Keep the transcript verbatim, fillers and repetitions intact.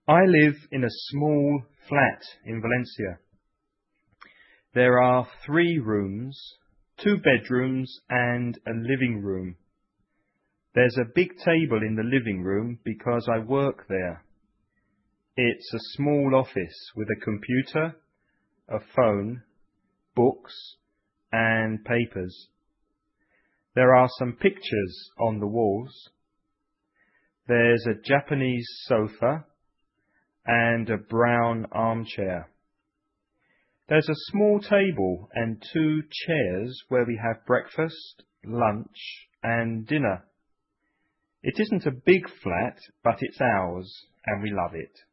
I live in a small flat in Valencia. There are three rooms, two bedrooms and a living room. There's a big table in the living room because I work there. It's a small office with a computer, a phone, books and papers. There are some pictures on the walls. There's a Japanese sofa and a brown armchair. There's a small table and two chairs where we have breakfast, lunch and dinner. It isn't a big flat, but it's ours and we love it.